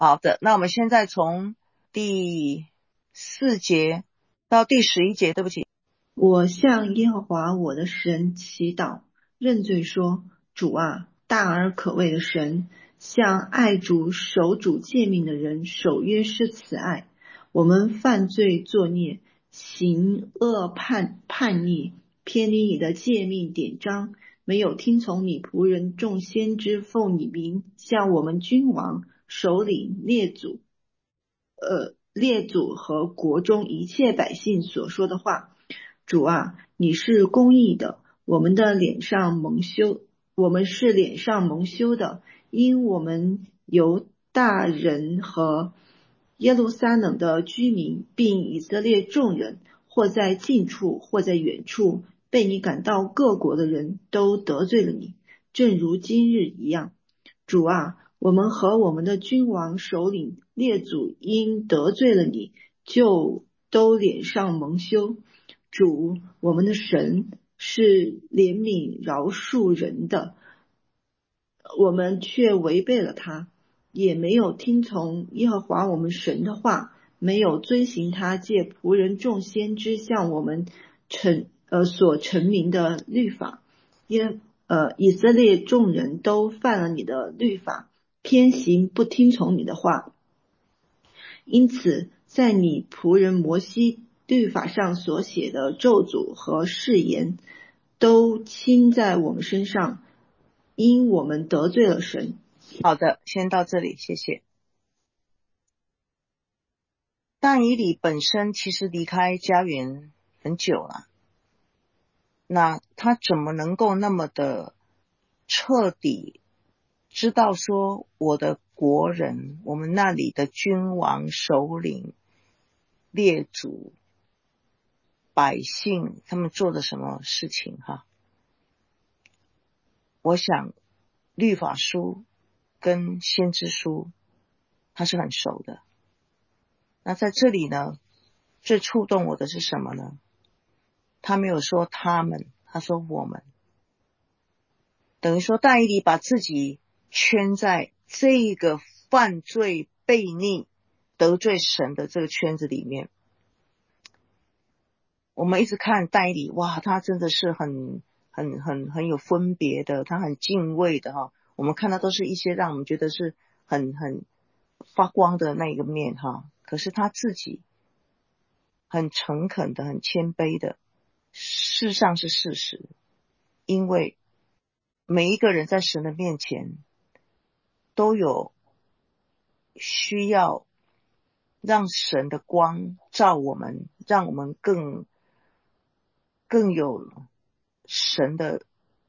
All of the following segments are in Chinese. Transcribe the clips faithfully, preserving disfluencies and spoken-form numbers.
好的，那我们现在从第四节到第十一节，对不起。 我向耶和华我的神祈祷，认罪说：主啊，大而可畏的神，向爱主守主诫命的人守约施慈爱。我们犯罪作孽，行恶叛叛逆，偏离你的诫命典章，没有听从你仆人众先知奉你名向我们君王、首领、列祖呃列祖和国中一切百姓所说的话。主啊，你是公义的，我们的脸上蒙羞，我们是脸上蒙羞的，因我们犹大人和耶路撒冷的居民，并以色列众人，或在近处，或在远处，被你赶到各国的人都得罪了你，正如今日一样。主啊，我们和我们的君王、首领、列祖因得罪了你，就都脸上蒙羞。主，我们的神是怜悯饶恕人的，我们却违背了他，也没有听从耶和华我们神的话，没有遵行他借仆人众先知向我们陈呃所陈明的律法。耶呃以色列众人都犯了你的律法，偏行不听从你的话。因此在你仆人摩西律法上所写的咒诅和誓言都倾在我们身上，因我们得罪了神。 好的，先到这里，谢谢。但以理本身其实离开家园很久了，那他怎么能够那么的彻底知道说我的国人，我们那里的君王、首领、列祖、百姓他们做的什么事情哈？我想律法书跟先知书他是很熟的。那在这里呢，最触动我的是什么呢？他没有说他们，他说我们，等于说但以理把自己圈在这个犯罪、悖逆、得罪神的这个圈子里面。我们一直看但以理，哇，他真的是很很很很有分别的，他很敬畏的哈。我们看到都是一些让我们觉得是很很发光的那个面哈。可是他自己很诚恳的、很谦卑的，事实上是事实。因为每一个人在神的面前都有需要让神的光照我们，让我们更更有神的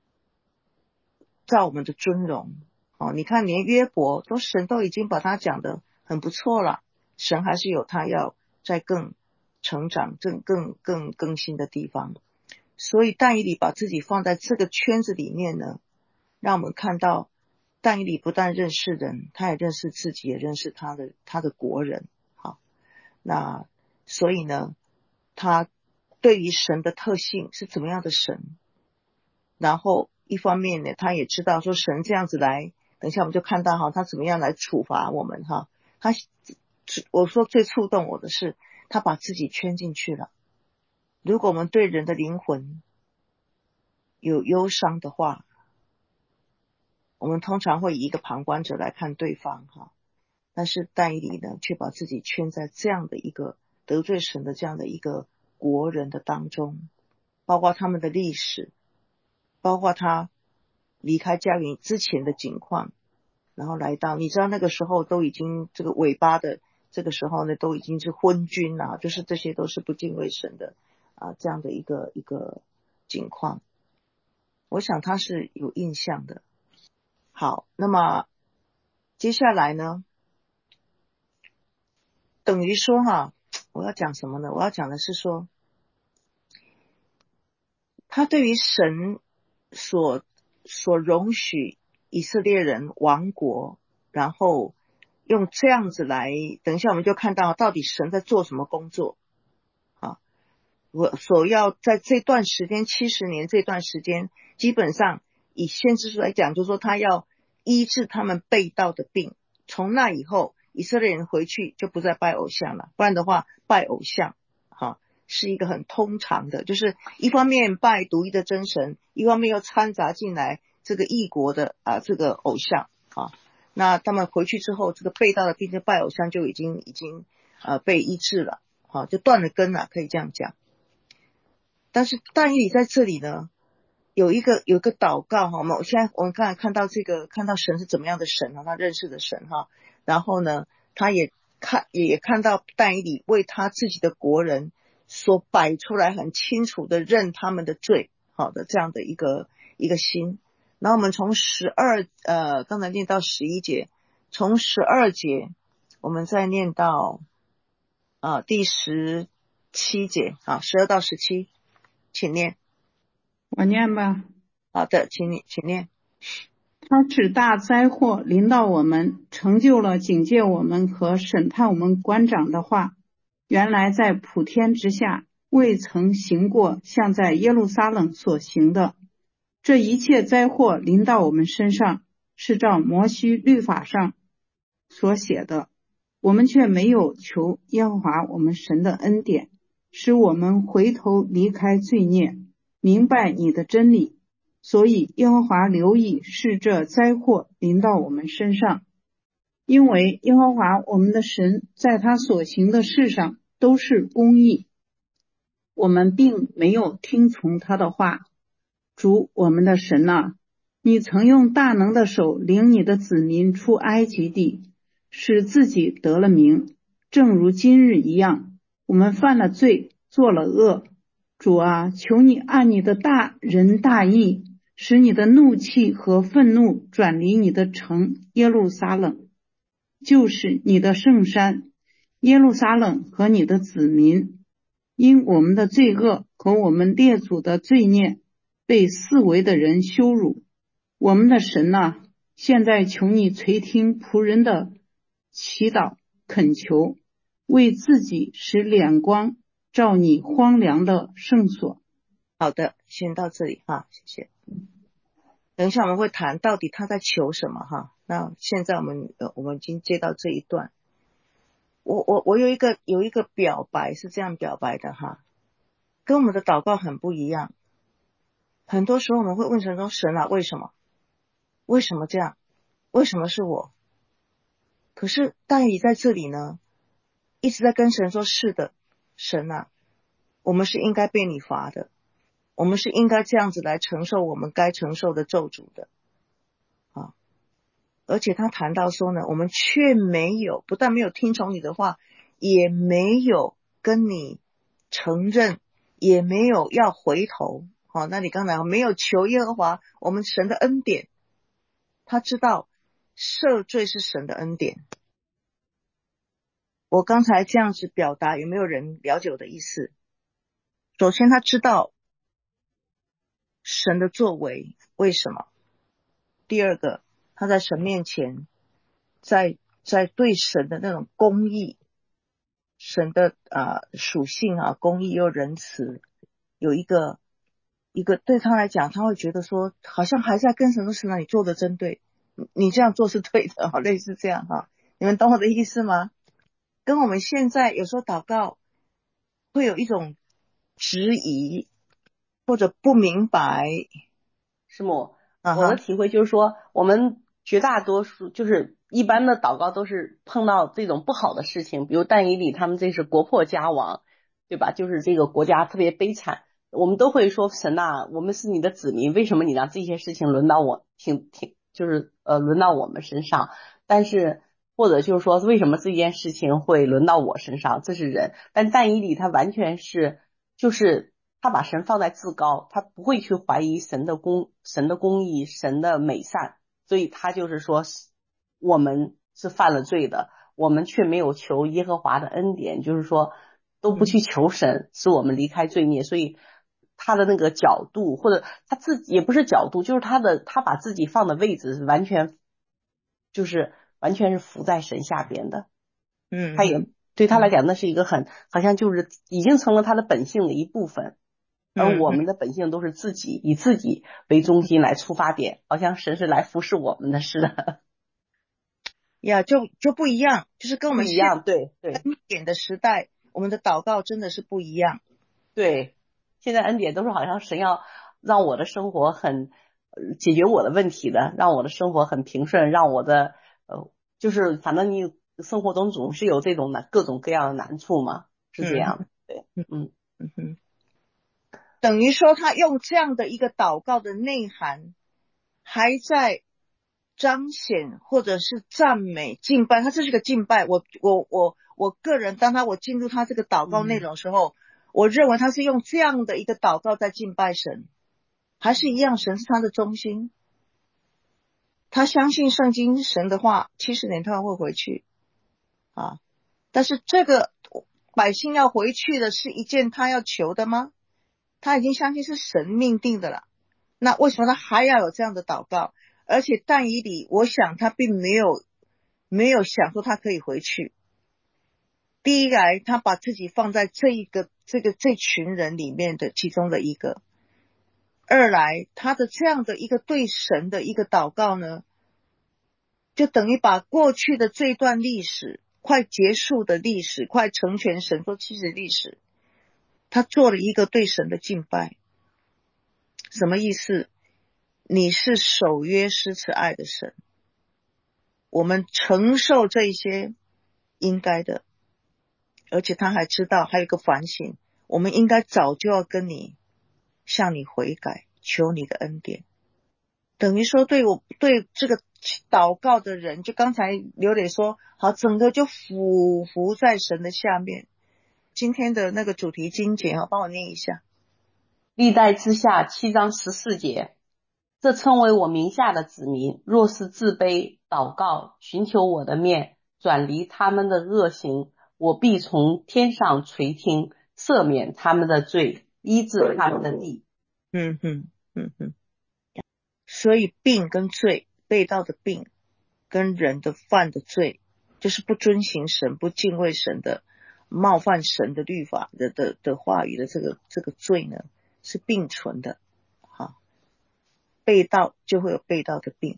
照我们的尊荣。哦，你看连约伯都神都已经把他讲得很不错了，神还是有他要再更成长、更更更更新的地方。所以但以理把自己放在这个圈子里面呢，让我们看到但以理不但认识人，他也认识自己，也认识他的他的国人。好，那所以呢，他对于神的特性是怎么样的神，然后一方面呢，他也知道说神这样子来，等一下我们就看到哈，他怎么样来处罚我们哈。他我说最触动我的是，他把自己圈进去了。如果我们对人的灵魂有忧伤的话，我们通常会以一个旁观者来看对方哈。但是但以理呢，却把自己圈在这样的一个得罪神的这样的一个国人的当中，包括他们的历史，包括他离开家园之前的境况，然后来到，你知道那个时候都已经这个尾巴的这个时候呢，都已经是昏君啊，就是这些都是不敬畏神的啊，这样的一个一个境况。我想他是有印象的。好，那么接下来呢，等于说哈，我要讲什么呢？我要讲的是说，他对于神所所容许以色列人亡国，然后用这样子来，等一下我们就看到到底神在做什么工作啊。我所要在这段时间七十年这段时间，基本上以先知书来讲，就是说他要医治他们背道的病，从那以后以色列人回去就不再拜偶像了，不然的话拜偶像哈是一个很通常的，就是一方面拜独一的真神，一方面又掺杂进来这个异国的啊这个偶像啊。那他们回去之后，这个被盗的并且拜偶像就已经已经呃被医治了，好，就断了根了，可以这样讲。但是但以理在这里呢，有一个有一个祷告哈，我们现在我们刚才看到这个看到神是怎么样的神哈，他认识的神哈，然后呢，他也看也看到但以理为他自己的国人所摆出来很清楚的认他们的罪，好的这样的一个一个心。然后我们从十二呃刚才念到十一节，从十二节我们再念到啊、呃、第十七节啊，十二到十七，请念。 我念吧。 好的，请你请念。 他使大灾祸临到我们，成就了警戒我们和审判我们官长的话，原来在普天之下未曾行过像在耶路撒冷所行的。这一切灾祸临到我们身上，是照摩西律法上所写的，我们却没有求耶和华我们神的恩典，使我们回头离开罪孽，明白你的真理。所以耶和华留意使这灾祸临到我们身上，因为耶和华我们的神在他所行的事上都是公义，我们并没有听从他的话。主我们的神啊，你曾用大能的手领你的子民出埃及地，使自己得了名，正如今日一样。我们犯了罪，做了恶。主啊，求你按你的大仁大义，使你的怒气和愤怒转离你的城耶路撒冷，就是你的圣山耶路撒冷和你的子民，因我们的罪恶和我们列祖的罪孽被四围的人羞辱。我们的神啊，现在求你垂听仆人的祈祷恳求，为自己使脸光照你荒凉的圣所。 好的，先到这里哈，谢谢。等一下我们会谈到底他在求什么哈。那现在我们呃我们已经接到这一段，我我我有一个有一个表白是这样表白的哈，跟我们的祷告很不一样。很多时候我们会问神说，神啊，为什么？为什么这样？为什么是我？可是但以在这里呢，一直在跟神说，是的，神啊，我们是应该被你罚的，我们是应该这样子来承受我们该承受的咒诅的啊！而且他谈到说呢，我们却没有，不但没有听从你的话，也没有跟你承认，也没有要回头。好，那你刚才没有求耶和华我们神的恩典，他知道赦罪是神的恩典。我刚才这样子表达，有没有人了解我的意思？首先他知道神的作为，为什么？第二个，他在神面前，在在对神的那种公义，神的啊、呃、属性啊，公义又仁慈，有一个一个对他来讲，他会觉得说，好像还在跟神说，神啊，你做的真对，你这样做是对的，好，类似这样哈，你们懂我的意思吗？跟我们现在有时候祷告会有一种质疑或者不明白。 师母， 啊我的体会就是说，我们绝大多数就是一般的祷告都是碰到这种不好的事情，比如但以理他们这是国破家亡，对吧？就是这个国家特别悲惨，我们都会说，神啊，我们是你的子民，为什么你让这些事情轮到我，挺挺就是呃轮到我们身上？但是或者就是说，为什么这件事情会轮到我身上？这是人，但但以理他完全是就是他把神放在至高，他不会去怀疑神的公神的公义，神的美善，所以他就是说，我们是犯了罪的，我们却没有求耶和华的恩典，就是说都不去求神，使我们离开罪孽，所以他的那个角度，或者他自己也不是角度，就是他的他把自己放的位置是完全就是完全是伏在神下边的。 嗯， 他也对他来讲，那是一个很好像就是已经成了他的本性的一部分，而我们的本性都是自己以自己为中心来出发点，好像神是来服侍我们的似的。 呀，就就不一样，就是跟我们不一样，对对恩典的时代，我们的祷告真的是不一样。 对，现在恩典都是好像神要让我的生活很呃解决我的问题的，让我的生活很平顺，让我的呃就是反正你生活中总是有这种难各种各样的难处嘛，是这样的。对，嗯嗯哼，等于说他用这样的一个祷告的内涵，还在彰显或者是赞美敬拜，他这是个敬拜。我我我我个人，当他我进入他这个祷告内容的时候，我认为他是用这样的一个祷告在敬拜神，还是一样，神是他的中心。他相信圣经神的话，七十年他会回去啊。但是这个百姓要回去的是一件他要求的吗？他已经相信是神命定的了，那为什么他还要有这样的祷告？而且但以理，我想他并没有没有想说他可以回去。第一来，他把自己放在这一个这个这群人里面的其中的一个；二来，他的这样的一个对神的一个祷告呢，就等于把过去的这段历史，快结束的历史，快成全神说七十历史，他做了一个对神的敬拜。什么意思？你是守约施慈爱的神，我们承受这一些应该的，而且他还知道还有一个反省，我们应该早就要跟你向你悔改，求你的恩典。等于说对我对这个祷告的人，就刚才刘磊说好，整个就俯伏在神的下面。今天的那个主题经节啊，帮我念一下。 历代之下七章十四节，这称为我名下的子民，若是自卑祷告，寻求我的面，转离他们的恶行，我必从天上垂听，赦免他们的罪，医治他们的地。 嗯哼嗯哼。所以病跟罪，被盗的病跟人的犯的罪，就是不遵行神、不敬畏神的、冒犯神的律法的的的话语的这个这个罪呢，是并存的。好，被盗就会有被盗的病。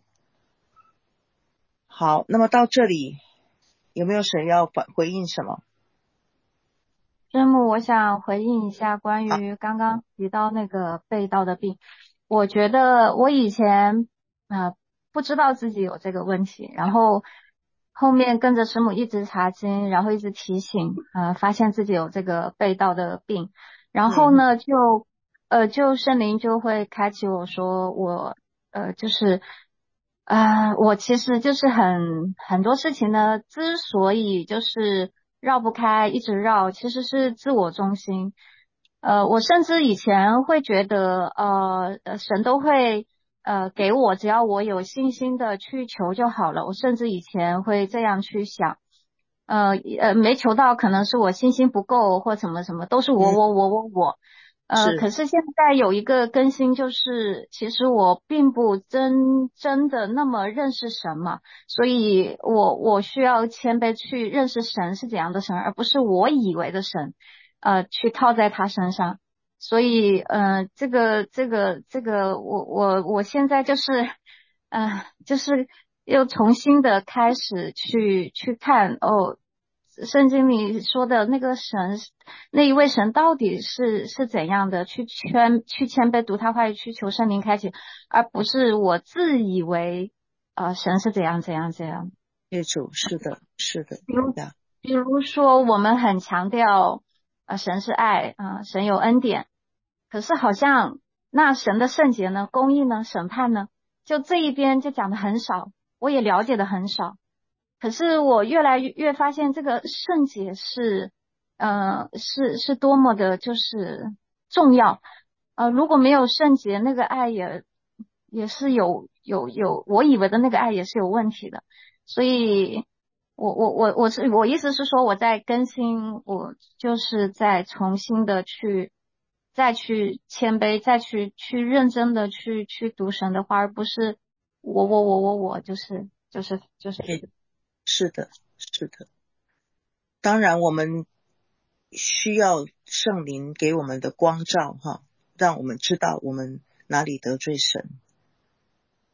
好，那么到这里有没有谁要反回应什么？ 师母，我想回应一下关于刚刚提到那个被盗的病。我觉得我以前呃不知道自己有这个问题，然后后面跟着师母一直查经，然后一直提醒，呃，发现自己有这个被盗的病，然后呢就呃就圣灵就会开启我说我呃就是啊、呃，我其实就是很很多事情呢，之所以就是绕不开，一直绕，其实是自我中心。呃，我甚至以前会觉得，呃，呃神都会呃给我，只要我有信心的去求就好了。我甚至以前会这样去想，呃呃，没求到，可能是我信心不够或什么什么，都是我我我我我。呃， 是可是现在有一个更新，就是其实我并不真真的那么认识神嘛，所以我我需要谦卑去认识神是怎样的神，而不是我以为的神，呃，去套在他身上。所以，呃，这个这个这个，我我我现在就是，呃，就是又重新的开始去去看哦。圣经里说的那个神，那一位神到底是是怎样的？去谦去谦卑读他话语，去求圣灵开启，而不是我自以为呃神是怎样怎样怎样。 业主，是的，是的， 比如呀， 比如说，我们很强调呃神是爱啊、呃神有恩典，可是好像那神的圣洁呢、公义呢、审判呢，就这一边就讲的很少，我也了解的很少。可是我越来越越发现，这个圣洁是，呃，是是多么的，就是重要。呃，如果没有圣洁，那个爱也也是有有有，我以为的那个爱也是有问题的。所以我我我我是我意思是说，我在更新，我就是在重新的去再去谦卑，再去去认真的去去读神的话，而不是我我我我我就是就是就是这个。 是的，是的。当然我们需要圣灵给我们的光照哈，让我们知道我们哪里得罪神。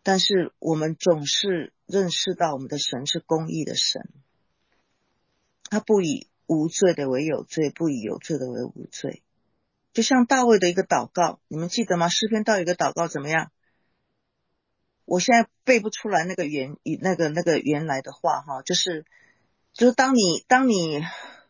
但是我们总是认识到我们的神是公义的神，他不以无罪的为有罪，不以有罪的为无罪。就像大卫的一个祷告，你们记得吗？诗篇到一个祷告怎么样？我现在背不出来那个原那个那个原来的话哈，就是就是当你当你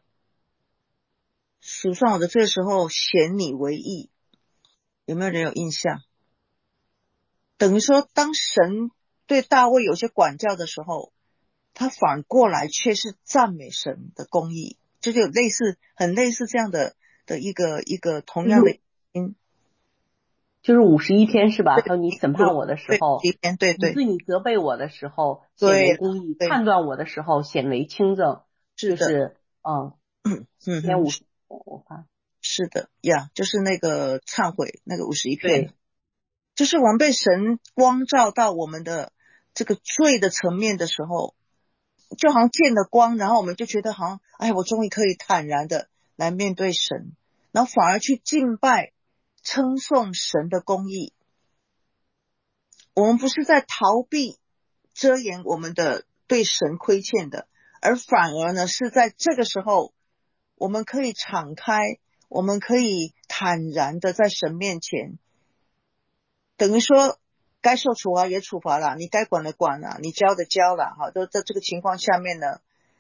数算我的罪的时候，显你为义，有没有人有印象？等于说当神对大卫有些管教的时候，他反过来却是赞美神的公义，就是有类似很类似这样的的一个一个同样的因， 就是五十一篇是吧？还有你审判我的时候， 对对对对对你责备我的时候显为公义，判断我的时候显为清正， 是的， 就是嗯嗯嗯篇五十，我看是的呀，就是那个忏悔那个五十一篇， 对， 就是我们被神光照到我们的这个罪的层面的时候，就好像见了光，然后我们就觉得好像哎，我终于可以坦然的来面对神，然后反而去敬拜称颂神的公义。我们不是在逃避遮掩我们的对神亏欠的，而反而呢是在这个时候我们可以敞开，我们可以坦然的在神面前，等于说该受处罚也处罚了，你该管的管了，你教的教了，好，都在这个情况下面呢，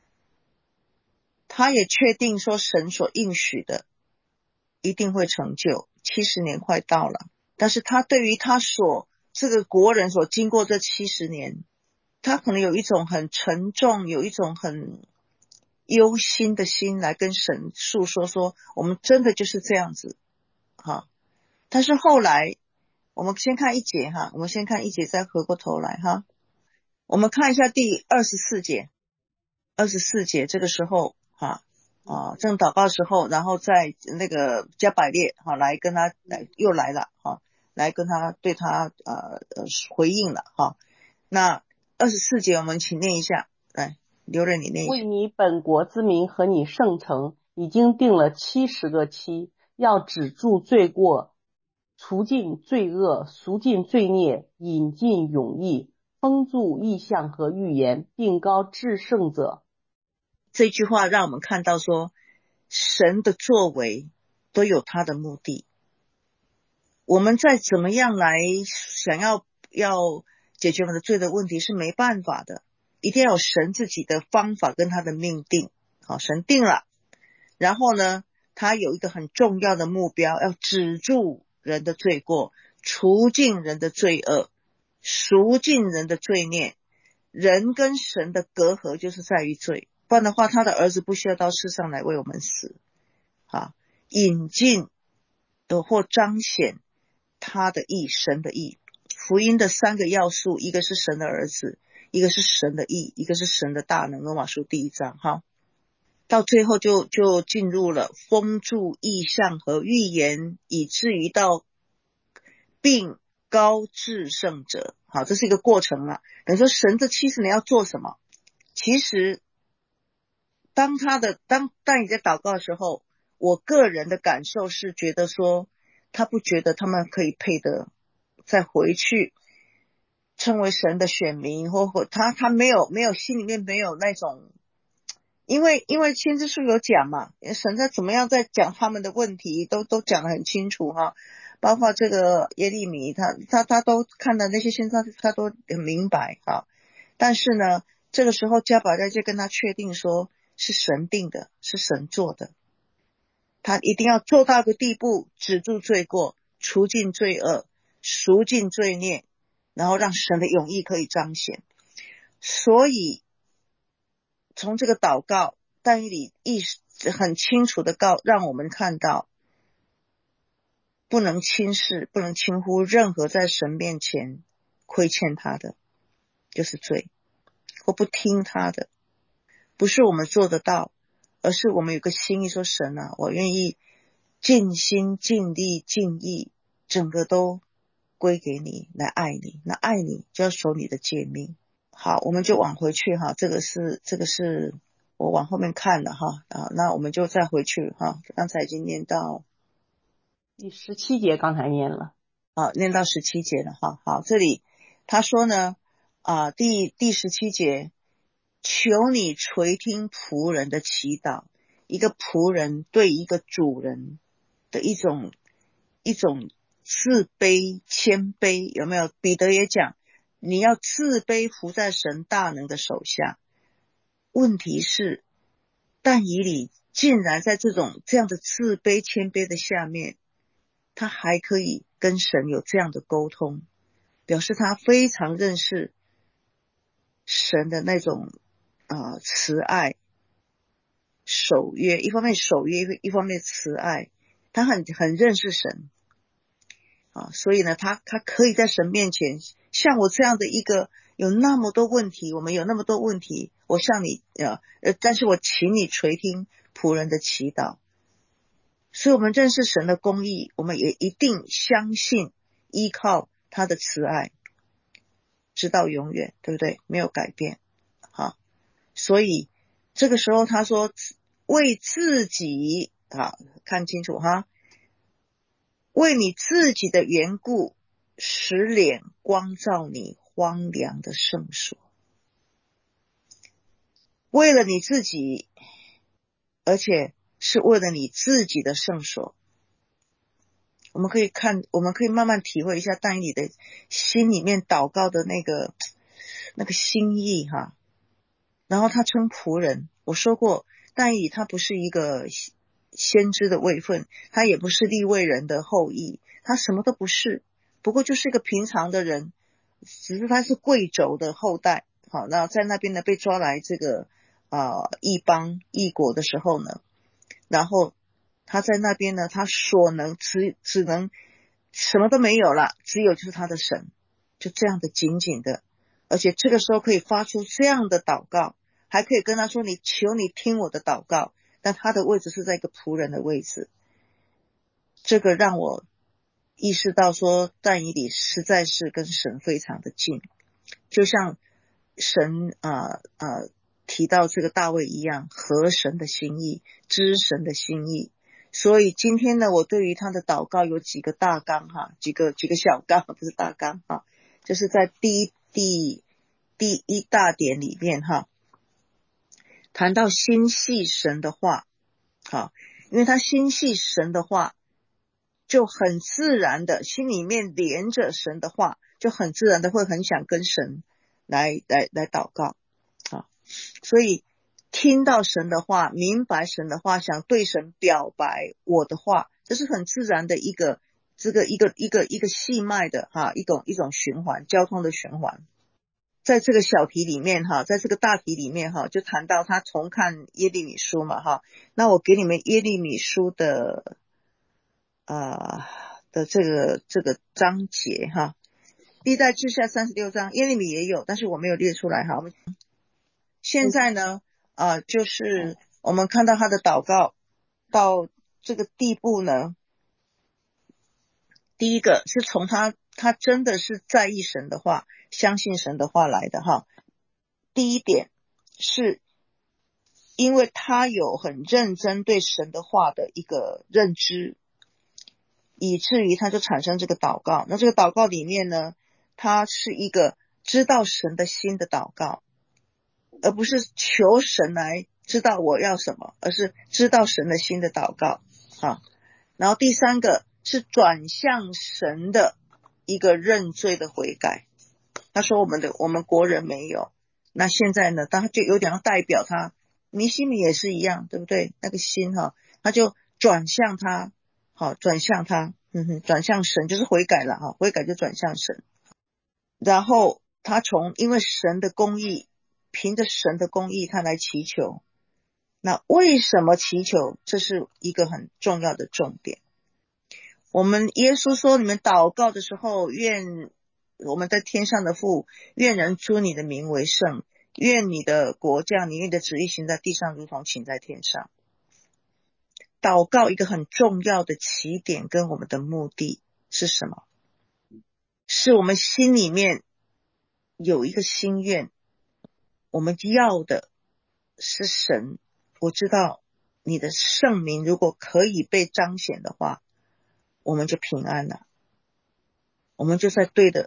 他也确定说神所应许的一定会成就，七十年快到了，但是他对于他所这个国人所经过这七十年，他可能有一种很沉重，有一种很忧心的心来跟神诉说，说我们真的就是这样子哈。但是后来我们先看一节哈，我们先看一节再回过头来哈。我们看一下第二十四节，二十四节这个时候哈啊，正祷告的时候，然后在那个加百列哈来跟他来又来了哈，来跟他对他呃呃回应了哈。那二十四节我们请念一下，来刘瑞你念一下。 为你本国之民和你圣城已经定了七十个期，要止住罪过，除尽罪恶，赎尽罪孽，引进永义，封住异象和预言，并高至圣者。 这句话让我们看到说神的作为都有他的目的，我们再怎么样来想要要解决我们的罪的问题是没办法的，一定要有神自己的方法跟他的命定。好，神定了，然后呢他有一个很重要的目标，要止住人的罪过，除尽人的罪恶，赎尽人的罪孽。人跟神的隔阂就是在于罪，不然的话他的儿子不需要到世上来为我们死。好，引进的或彰显他的义，神的义。福音的三个要素，一个是神的儿子，一个是神的义，一个是神的大能。罗马书第一章哈，到最后就就进入了封住异象和预言，以至于到并高至圣者。好，这是一个过程了。等于说神这七十年要做什么？其实当他的当当你在祷告的时候，我个人的感受是觉得说他不觉得他们可以配得再回去称为神的选民，或或他他没有没有心里面没有那种，因为因为先知书有讲嘛，神在怎么样在讲他们的问题都都讲得很清楚哈，包括这个耶利米他他他都看的那些先知他都很明白哈。但是呢这个时候加百列就跟他确定说是神定的，是神做的，他一定要做到一个地步，止住罪过，除尽罪恶，赎尽罪孽，然后让神的永义可以彰显。所以从这个祷告但以理意识很清楚的告让我们看到，不能轻视不能轻忽任何在神面前亏欠他的就是罪，或不听他的，不是我们做得到，而是我们有个心意说神啊，我愿意尽心尽力尽意整个都归给你来爱你，那爱你就要守你的诫命。好，我们就往回去哈，这个是这个是我往后面看了哈，啊，那我们就再回去哈，刚才已经念到第十七节刚才念了， 好，念到十七节了哈。好，这里他说呢啊，第第十七节，求你垂听仆人的祈祷。一个仆人对一个主人的一种一种自卑谦卑，有没有？彼得也讲，你要自卑服在神大能的手下。问题是，但以理竟然在这种这样的自卑谦卑的下面，他还可以跟神有这样的沟通，表示他非常认识神的那种啊、呃、慈爱守约，一方面守约，一方面慈爱，他很很认识神啊，所以呢，他他可以在神面前，像我这样的一个有那么多问题，我们有那么多问题，我向你呃呃，但是我请你垂听仆人的祈祷。所以我们认识神的公义，我们也一定相信依靠他的慈爱，直到永远，对不对？没有改变。好，所以这个时候他说为自己啊，看清楚哈，为你自己的缘故，使脸光照你荒凉的圣所。为了你自己，而且是为了你自己的圣所。我们可以看，我们可以慢慢体会一下但以理的心里面祷告的那个那个心意哈。然后他称仆人，我说过但以理他不是一个先知的位分，他也不是利未人的后裔，他什么都不是，不过就是一个平常的人，只是他是贵胄的后代。好，那在那边呢被抓来这个啊、呃、异邦异国的时候呢，然后他在那边呢，他所能只只能什么都没有了，只有就是他的神，就这样的紧紧的，而且这个时候可以发出这样的祷告，还可以跟他说你求你听我的祷告，但他的位置是在一个仆人的位置。这个让我意识到说但以理实在是跟神非常的近，就像神啊啊、呃呃、提到这个大卫一样，合神的心意，知神的心意。所以今天呢，我对于他的祷告有几个大纲哈，几个几个小纲，不是大纲哈，就是在第一第第一大点里面哈，谈到心系神的话，好，因为他心系神的话，就很自然的心里面连着神的话，就很自然的会很想跟神来来来祷告啊，所以听到神的话，明白神的话，想对神表白我的话，这是很自然的一个这个一个一个一个细脉的哈一种一种循环，交通的循环。在这个小题里面哈，在这个大题里面哈，就谈到他重看耶利米书嘛哈。那我给你们耶利米书的呃的这个这个章节哈，历代志下三十六章，耶利米也有，但是我没有列出来哈。我们现在呢啊、呃，就是我们看到他的祷告到这个地步呢，第一个是从他他真的是在意神的话，相信神的话来的哈。第一点是因为他有很认真对神的话的一个认知，以至于他就产生这个祷告。那这个祷告里面呢，他是一个知道神的心的祷告，而不是求神来知道我要什么，而是知道神的心的祷告啊。然后第三个是转向神的一个认罪的悔改。他说我们的我们国人没有，那现在呢，他就有点要代表他，尼希米也是一样，对不对？那个心哈，他就转向他，好，转向他，嗯哼，转向神就是悔改了哈，悔改就转向神。然后他从因为神的公义，凭着神的公义他来祈求。那为什么祈求？这是一个很重要的重点。我们耶稣说，你们祷告的时候，愿我们在天上的父，愿人尊你的名为圣，愿你的国降临，愿你的旨意行在地上如同行在天上。祷告一个很重要的起点跟我们的目的是什么？是我们心里面有一个心愿，我们要的是神，我知道你的圣名如果可以被彰显的话，我们就平安了，我们就在对的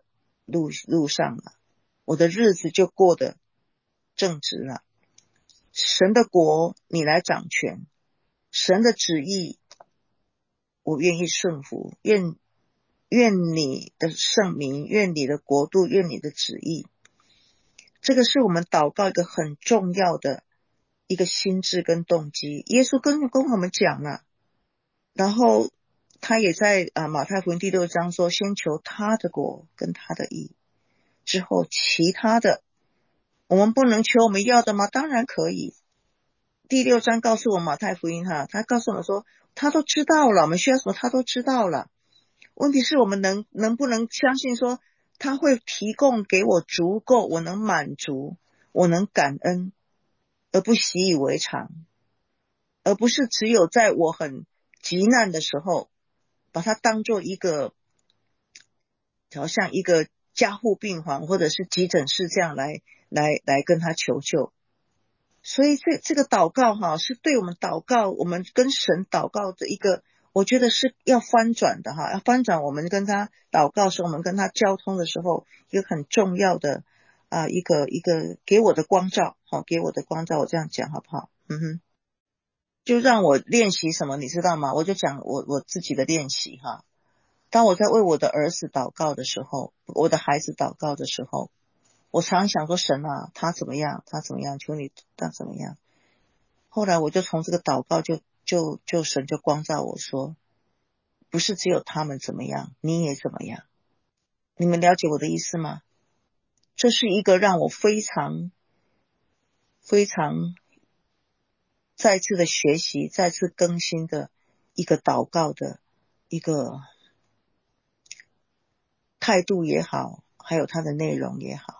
路路上了，我的日子就过得正直了。神的国你来掌权，神的旨意我愿意顺服，愿愿你的圣名，愿你的国度，愿你的旨意。这个是我们祷告一个很重要的一个心智跟动机。耶稣跟跟我们讲了，然后他也在啊马太福音第六章说，先求他的国跟他的义，之后其他的我们不能求我们要的吗？当然可以。第六章告诉我马太福音哈，他告诉我们说他都知道了，我们需要什么他都知道了。问题是我们能能不能相信说他会提供给我足够，我能满足，我能感恩，而不习以为常，而不是只有在我很急难的时候把它当做一个好像一个加护病房或者是急诊室这样来来来跟他求救。所以这这个祷告哈，是对我们祷告，我们跟神祷告的一个，我觉得是要翻转的哈，要翻转我们跟他祷告的时候，我们跟他交通的时候，一个很重要的啊一个一个给我的光照，好，给我的光照，我这样讲好不好？嗯哼，就让我练习什么，你知道吗？我就讲我我自己的练习哈。当我在为我的儿子祷告的时候，我的孩子祷告的时候，我常常想说，神啊，他怎么样，他怎么样，求你他怎么样。后来我就从这个祷告就就就神就光照我说，不是只有他们怎么样，你也怎么样。你们了解我的意思吗？这是一个让我非常非常再次的学习，再次更新的一个祷告的一个态度也好，还有它的内容也好。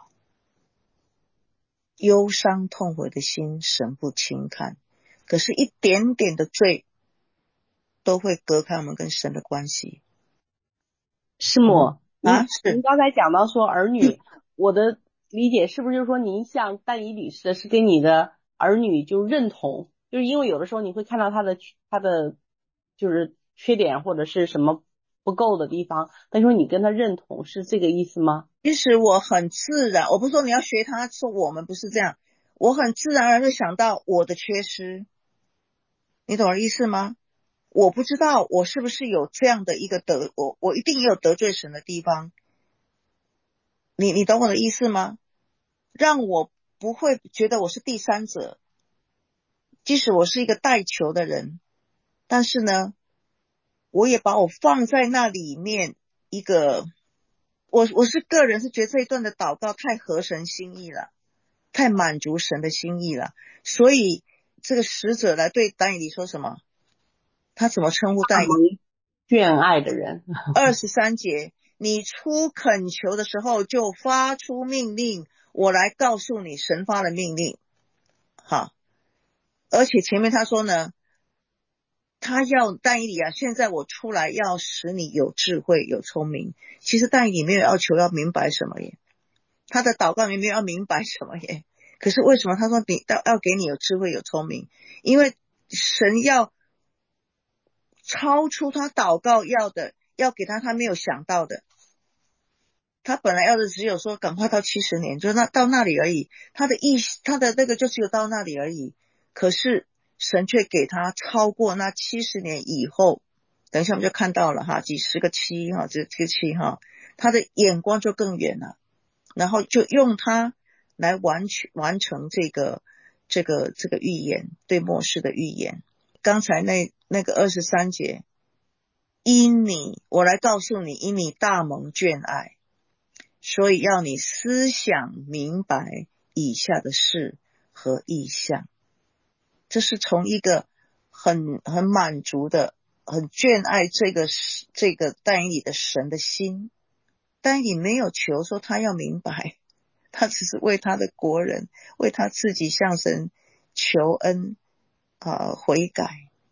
忧伤痛悔的心神不轻看，可是一点点的罪都会隔开我们跟神的关系。 师母， 嗯、啊您是您刚才讲到说儿女，我的理解是不是就是说您像但以理似的，是跟你的儿女就认同，就是因为有的时候你会看到他的他的就是缺点或者是什么不够的地方，但是说你跟他认同，是这个意思吗？ 其实我很自然，我不是说你要学他，说我们不是这样，我很自然而然会想到我的缺失，你懂我的意思吗？我不知道我是不是有这样的一个得，我我一定也有得罪神的地方，你你懂我的意思吗？让我不会觉得我是第三者，即使我是一个带球的人，但是呢，我也把我放在那里面一个，我我是个人是觉得这一段的祷告太合神心意了，太满足神的心意了，所以这个使者来对但以理说什么？他怎么称呼但以理？ 眷爱的人。 二十三节，你出恳求的时候就发出命令，我来告诉你神发的命令。好，而且前面他说呢，他要但以理啊，现在我出来要使你有智慧有聪明。其实但以理没有要求要明白什么耶，他的祷告里没有要明白什么耶，可是为什么他说你要要给你有智慧有聪明？因为神要超出他祷告要的，要给他他没有想到的。他本来要的只有说赶快到七十年，就那到那里而已，他的意他的那个就只有到那里而已。可是神却给他超过那七十年以后，等一下我们就看到了哈，几十个七哈，这这个七哈，他的眼光就更远了，然后就用他来完全完成这个这个这个预言，对末世的预言。刚才那那个二十三节，因你我来告诉你，因你大蒙眷爱，所以要你思想明白以下的事和意象。这是从一个很很满足的很眷爱这个这个但以理的神的心。但以理没有求说他要明白，他只是为他的国人为他自己向神求恩呃悔改，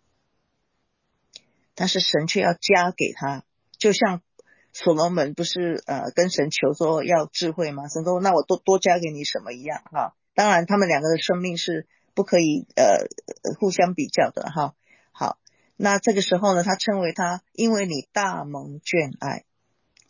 但是神却要加给他，就像所罗门不是呃跟神求说要智慧吗？神说那我多多加给你什么一样哈。当然他们两个的生命是不可以呃互相比较的哈。好，那这个时候呢，他称为他因为你大蒙眷爱，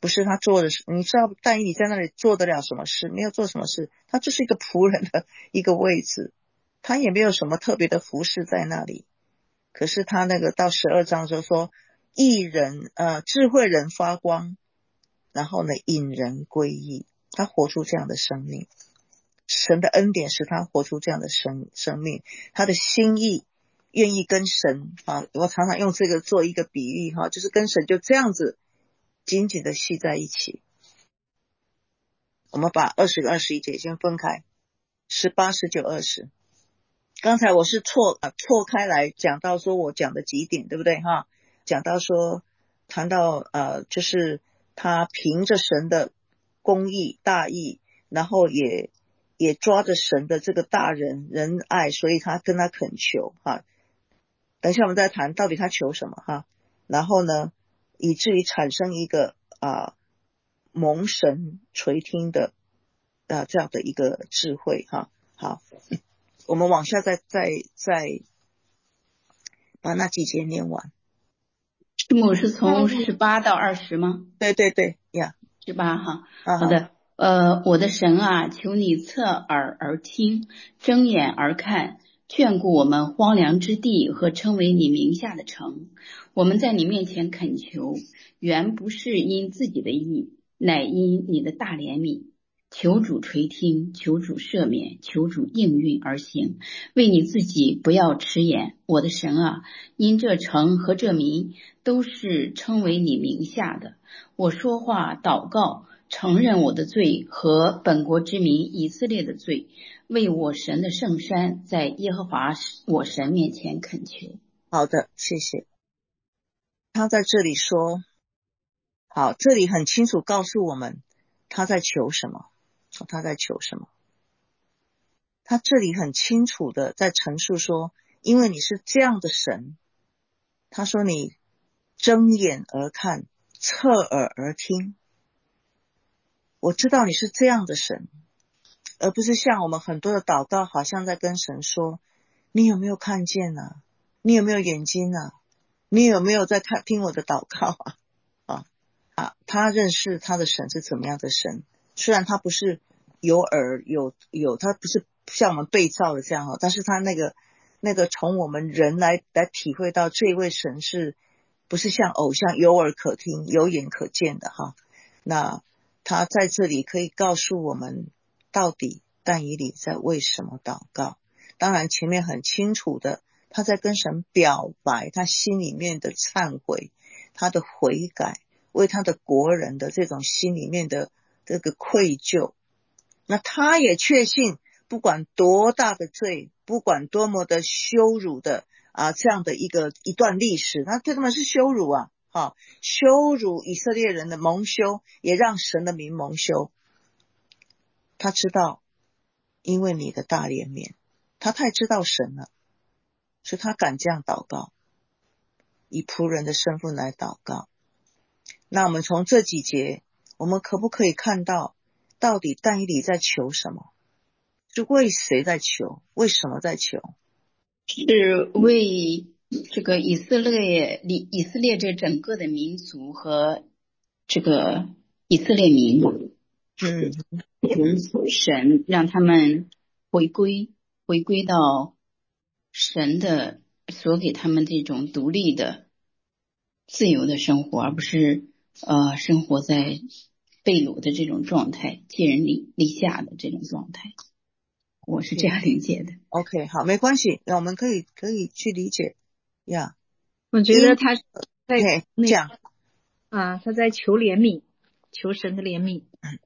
不是他做的事。你知道但以理在那里做得了什么事？没有做什么事，他就是一个仆人的一个位置，他也没有什么特别的服侍在那里。可是他那个到十二章就说义人呃智慧人发光，然后呢引人归义，他活出这样的生命。神的恩典使他活出这样的生生命，他的心意愿意跟神啊，我常常用这个做一个比喻哈，就是跟神就这样子紧紧的系在一起。我们把二十跟二十一节先分开，十八、十九、二十。刚才我是错啊错开来讲到说我讲的几点，对不对哈？讲到说谈到呃，就是他凭着神的公义大义，然后也也抓着神的这个大人仁爱，所以他跟他恳求哈。等一下我们再谈到底他求什么哈。然后呢，以至于产生一个啊蒙神垂听的啊这样的一个智慧哈。好，我们往下再再再把那几节念完。 师母是从十八到二十吗？ 对对对呀， 十八哈。 啊、 好的。呃，我的神啊，求你侧耳而听，睁眼而看，眷顾我们荒凉之地和称为你名下的城。我们在你面前恳求，原不是因自己的意，乃因你的大怜悯。求主垂听，求主赦免，求主应运而行，为你自己不要迟延。我的神啊，因这城和这民都是称为你名下的，我说话祷告，承认我的罪和本国之民以色列的罪，为我神的圣山在耶和华我神面前恳求。 好的，谢谢。他在这里说，好，这里很清楚告诉我们他在求什么，他在求什么。他这里很清楚的在陈述说，因为你是这样的神，他说你睁眼而看，侧耳而听，我知道你是这样的神，而不是像我们很多的祷告好像在跟神说，你有没有看见啊？你有没有眼睛啊？你有没有在看听我的祷告啊？啊啊！他认识他的神是怎么样的神，虽然他不是有耳有有，他不是像我们被造的这样，但是他那个那个从我们人来来体会到这位神是不是像偶像有耳可听有眼可见的哈。那他在这里可以告诉我们到底但以理在为什么祷告。当然前面很清楚的，他在跟神表白他心里面的忏悔，他的悔改，为他的国人的这种心里面的这个愧疚。那他也确信不管多大的罪，不管多么的羞辱的啊这样的一个一段历史，那这根本是羞辱啊，好，羞辱以色列人的蒙羞，也让神的名蒙羞。他知道因为你的大怜悯，他太知道神了，所以他敢这样祷告，以仆人的身份来祷告。那我们从这几节我们可不可以看到到底但以理在求什么？是为谁在求？为什么在求？ 是为这个以色列以色列这整个的民族和这个以色列民， 嗯， 求神让他们回归回归到神的所给他们这种独立的自由的生活，而不是呃生活在被掳的这种状态，寄人篱篱下的这种状态。我是这样理解的。 OK， 好，没关系，那我们可以可以去理解呀。 我觉得他是在那讲啊，他在求怜悯，求神的怜悯。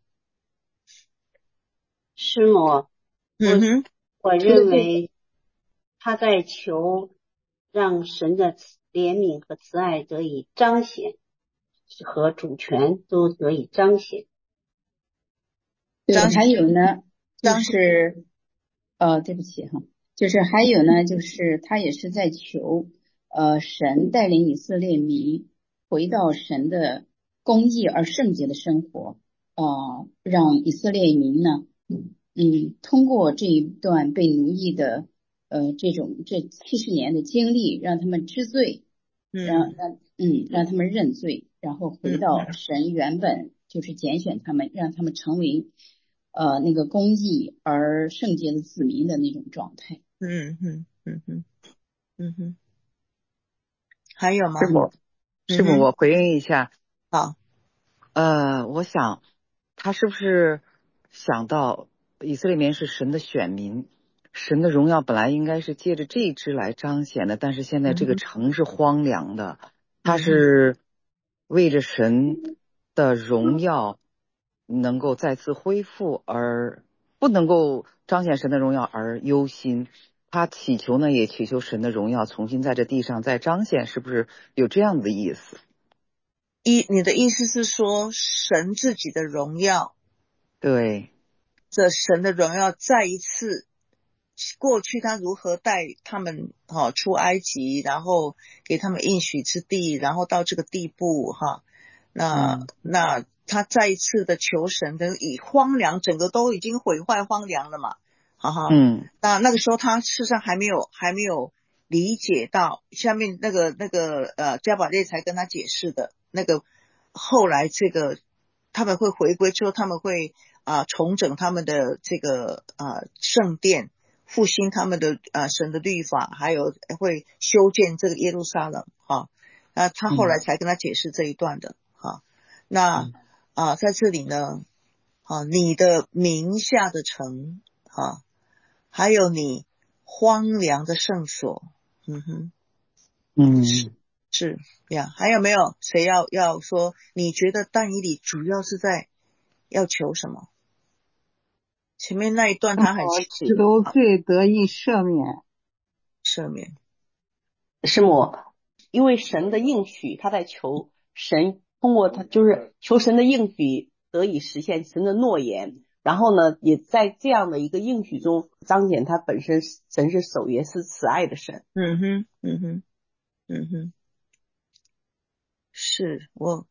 师母，我、 嗯、 我认为他在求让神的怜悯和慈爱得以彰显，和主权都得以彰显。 对，还有呢，就是呃，对不起哈，就是还有呢，就是他也是在求呃神带领以色列民回到神的公义而圣洁的生活，呃，让以色列民呢，嗯，通过这一段被奴役的呃这种这七十年的经历，让他们知罪，让让嗯让他们认罪，然后回到神原本就是拣选他们，让他们成为呃那个公义而圣洁的子民的那种状态。 嗯嗯嗯嗯嗯哼，还有吗？ 师母，师母，我回应一下。 好， 呃，我想他是不是想到以色列民是神的选民，神的荣耀本来应该是借着这一支来彰显的，但是现在这个城是荒凉的，他是为着神的荣耀能够再次恢复而不能够彰显神的荣耀而忧心，他祈求呢也祈求神的荣耀重新在这地上再彰显，是不是有这样的意思？ 一，你的意思是说神自己的荣耀， 对， 这神的荣耀再一次，过去他如何带他们、哦、出埃及，然后给他们应许之地，然后到这个地步哈，那、嗯、那他再一次的求神的以荒凉，整个都已经毁坏荒凉了嘛，哈哈，嗯，那那个时候他事实上还没有还没有理解到下面那个那个呃加百列才跟他解释的那个，后来这个他们会回归之后，他们会啊、呃、重整他们的这个啊、呃、圣殿，复兴他们的啊、呃、神的律法，还有会修建这个耶路撒冷哈，那他后来才跟他解释这一段的哈、嗯。那啊、呃、在这里呢，啊你的名下的城啊，还有你荒凉的圣所，嗯哼，嗯是是呀，还有没有谁要要说？你觉得但以理主要是在要求什么？前面那一段他很清楚， 知都罪得以赦免， 赦免。 师母，因为神的应许，他在求神通过他就是求神的应许得以实现神的诺言，然后呢，也在这样的一个应许中彰显他本身神是守约是慈爱的神。 嗯哼，嗯哼，嗯哼，是我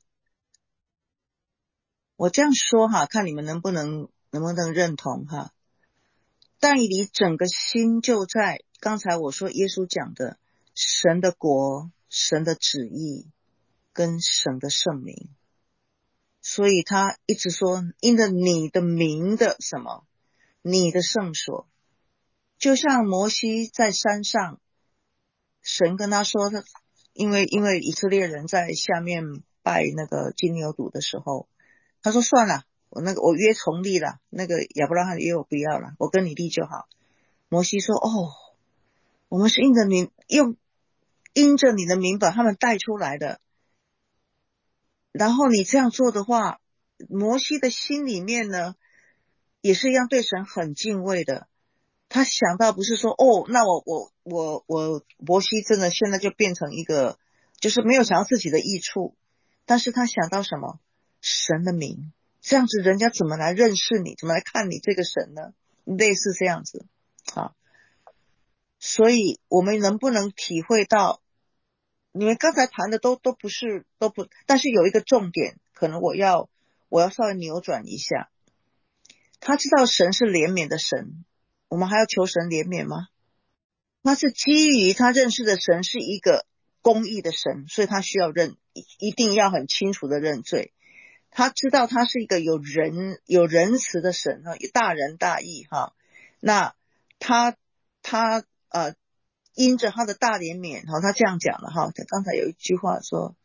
我这样说哈，看你们能不能能不能认同哈。但以理整个心就在刚才我说耶稣讲的神的国、神的旨意跟神的圣名，所以他一直说因着你的名的什么，你的圣所，就像摩西在山上，神跟他说他因为因为以色列人在下面拜那个金牛犊的时候，他说算了，我那个我约重立了，那个亚伯拉罕约我不要了，我跟你立就好。摩西说哦，我们是因着你用因着你的名把他们带出来的，然后你这样做的话，摩西的心里面呢也是一样对神很敬畏的，他想到不是说哦，那我我我我摩西真的现在就变成一个就是没有想到自己的益处，但是他想到什么？神的名，这样子人家怎么来认识你，怎么来看你这个神呢？类似这样子啊。所以我们能不能体会到你们刚才谈的都都不是都不，但是有一个重点可能我要我要稍微扭转一下。他知道神是怜悯的神，我们还要求神怜悯吗？他是基于他认识的神是一个公义的神，所以他需要认，一定要很清楚的认罪。他知道他是一个有仁有仁慈的神，大仁大义哈。那他他呃因着他的大怜悯，他这样讲了哈。他刚才有一句话说，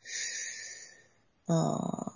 呃，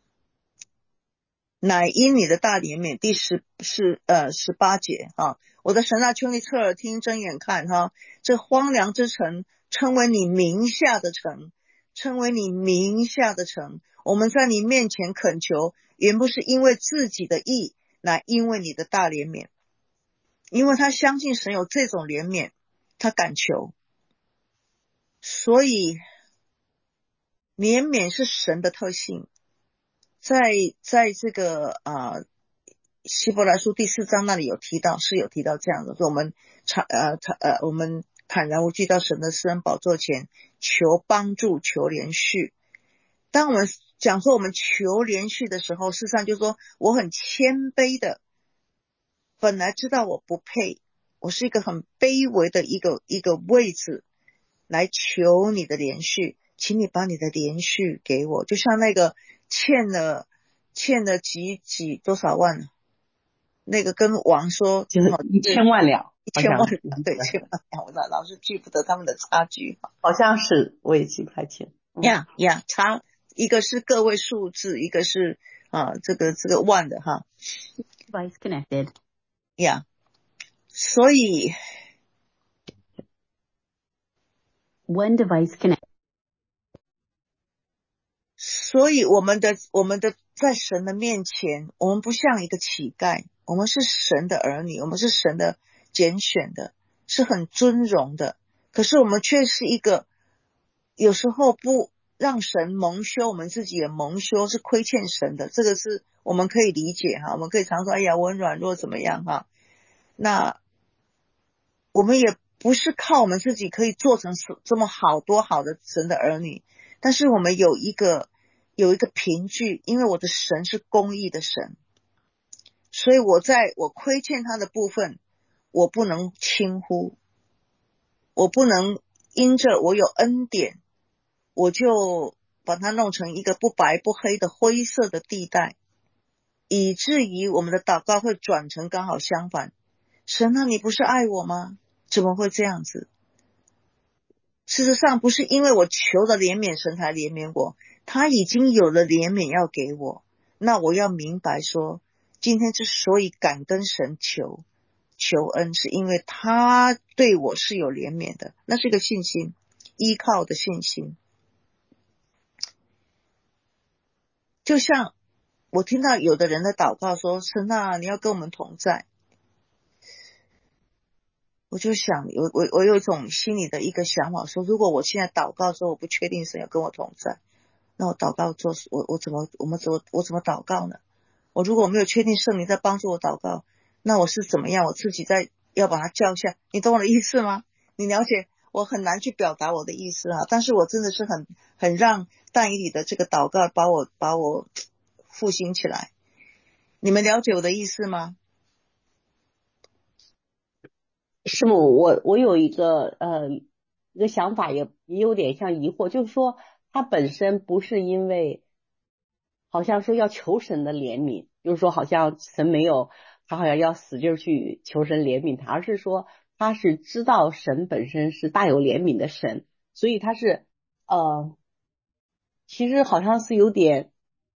乃因你的大怜悯，第十是呃十八节啊，我的神啊，求你侧耳听，睁眼看哈，这荒凉之城称为你名下的城，称为你名下的城。我们在你面前恳求，原不是因为自己的义，乃因为你的大怜悯。因为他相信神有这种怜悯，他敢求。所以怜悯是神的特性。在在这个啊、呃、希伯来书第四章那里有提到，是有提到这样的，说我们坦呃坦呃我们坦然无惧到神的施恩宝座前，求帮助，求连续。当我们讲说我们求连续的时候，事实上就是说我很谦卑的，本来知道我不配，我是一个很卑微的一个一个位置来求你的连续，请你把你的连续给我，就像那个欠了欠了几几多少万呢？那个跟王说就是一千万两， 一千万两，对，一千万两，我老是记不得他们的差距， 好像是，我也记不太清。 呀呀，差一个是个位数字，一个是啊这个这个万的哈。 Device connected. 呀，所以 One device connected. 所以我们的我们的在神的面前，我们不像一个乞丐，我们是神的儿女，我们是神的拣选的，是很尊荣的。可是我们却是一个有时候不让神蒙羞，我们自己也蒙羞，是亏欠神的。这个是我们可以理解哈，我们可以常说，哎呀，我很软弱怎么样哈？那我们也不是靠我们自己可以做成这么好多好的神的儿女，但是我们有一个有一个凭据，因为我的神是公义的神，所以我在我亏欠他的部分，我不能轻忽，我不能因着我有恩典，我就把它弄成一个不白不黑的灰色的地带，以至于我们的祷告会转成刚好相反。神啊，你不是爱我吗？怎么会这样子？事实上不是因为我求了怜悯神才怜悯我，他已经有了怜悯要给我。那我要明白说，今天之所以敢跟神求求恩，是因为他对我是有怜悯的，那是一个信心，依靠的信心。就像我听到有的人的祷告说，神啊，你要跟我们同在，我就想我我我有一种心里的一个想法，说如果我现在祷告说我不确定神要跟我同在，那我祷告做我我怎么我们怎么我怎么祷告呢？我如果没有确定圣灵在帮助我祷告，那我是怎么样？我自己在要把它叫下，你懂我的意思吗？你了解我很难去表达我的意思啊，但是我真的是很很让但以理的这个祷告把我把我复兴起来。你们了解我的意思吗？ 师母，我我有一个呃一个想法也，也也有点像疑惑，就是说他本身不是因为好像说要求神的怜悯，就是说好像神没有，他好像要使劲去求神怜悯他，而是说他是知道神本身是大有怜悯的神，所以他是呃其实好像是有点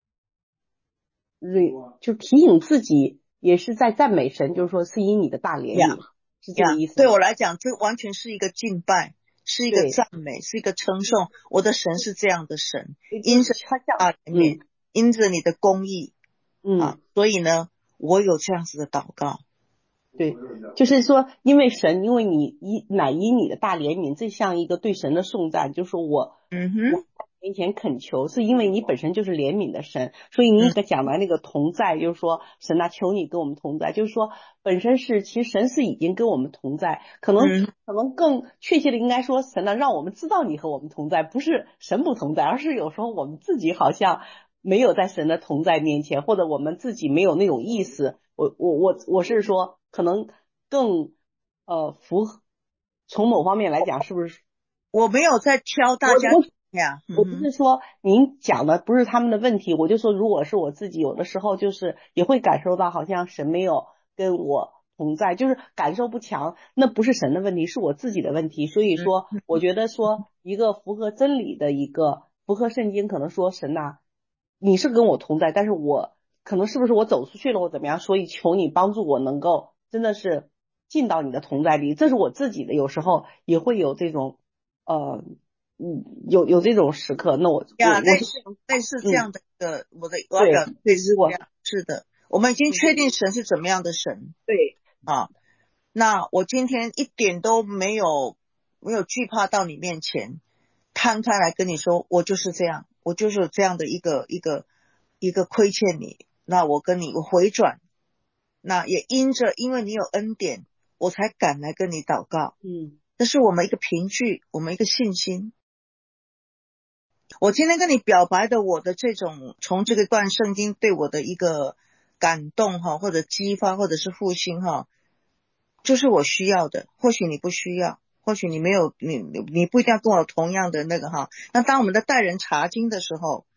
就提醒自己也是在赞美神，就是说是因你的大怜悯。Yeah.是这个意思。 对我来讲，这完全是一个敬拜，是一个赞美，是一个称颂。我的神是这样的神，因着他大怜悯，因着你的公义， 嗯啊，所以呢，我有这样子的祷告。 对，就是说，因为神，因为你以乃因你的大怜悯，这像一个对神的颂赞，就是说我， 嗯哼， 我面前恳求，是因为你本身就是怜悯的神，所以你讲的那个同在，就是说神啊，求你跟我们同在，就是说本身是其实神是已经跟我们同在，可能、嗯、可能更确切的应该说神啊，让我们知道你和我们同在，不是神不同在，而是有时候我们自己好像没有在神的同在面前，或者我们自己没有那种意识。我我我我是说，可能更呃符合，从某方面来讲，是不是？ 我没有在挑大家呀， 我不是说您讲的不是他们的问题，我就说如果是我自己，有的时候就是也会感受到好像神没有跟我同在，就是感受不强，那不是神的问题，是我自己的问题。所以说，我觉得说一个符合真理的一个符合圣经，可能说神呐，你是跟我同在，但是我。可能是不是我走出去了或怎么样，所以求你帮助我能够真的是进到你的同在里，这是我自己的，有时候也会有这种呃嗯有有这种时刻，那我呀我类似类似这样的一个、嗯、我的我要表对是这样是的，我们已经确定神是怎么样的神， 对啊，那我今天一点都没有没有惧怕到你面前摊开来跟你说，我就是这样，我就是有这样的一个一个一个亏欠你。那我跟你我回转，那也因着因为你有恩典，我才敢来跟你祷告。 嗯， 这是我们一个凭据，我们一个信心。我今天跟你表白的我的这种从这个段圣经对我的一个感动哈，或者激发，或者是复兴哈，就是我需要的。或许你不需要，或许你没有，你你不一定要跟我同样的那个哈。那当我们在带人查经的时候，